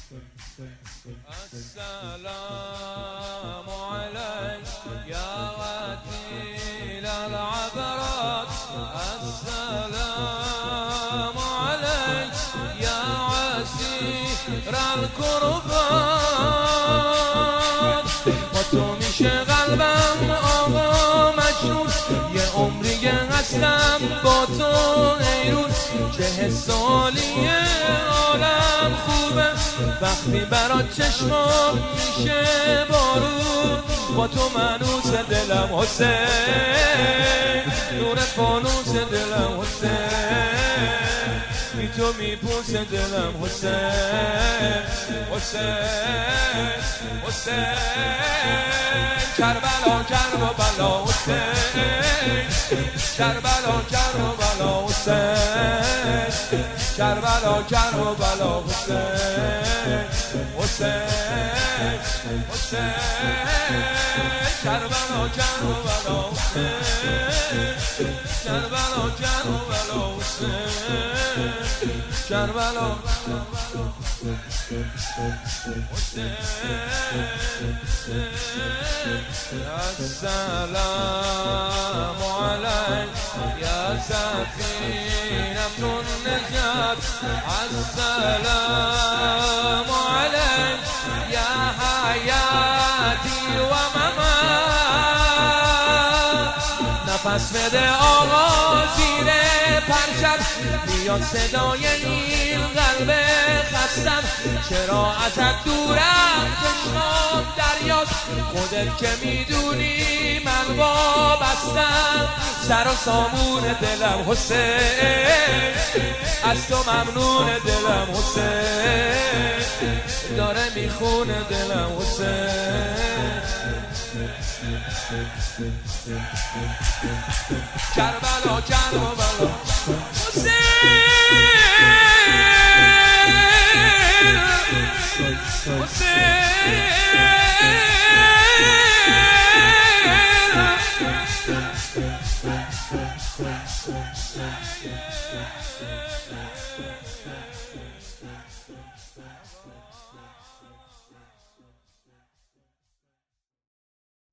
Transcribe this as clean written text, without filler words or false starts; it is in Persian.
السلام عليك يا وكيل العبرات، السلام عليك يا عسير الكربات. با تو میشه قلبم آقا مجنون، یه عمریه هستم با تو ای روز. 40 سالیه عالم خوبه وقتی برات چشمام میشه بارون. با تو منوس دلم حسین، نور فانوس دلم حسین، بی تو میپوس دلم حسین. حسین حسین کربلا کربلا حسین، کربلا کربلا حسین، کربلا کربلا حسین. حسین حسین کربلا کربلا حسین، کربلا کربلا حسین، کربلا السلام عليك يا سفينة النجاة، السلام عليك يا حياتي وممات. نفس بده آقا زیر پرچم، میاد صدای نیل قلب خستم. چرا ازت دورم چشمام دریاست، خودت که میدونی من وابستم. سر و سامون دلم حسین، از تو ممنون دلم حسین، داره میخونه دلم حسین. کربلا کربلا حسین، حسین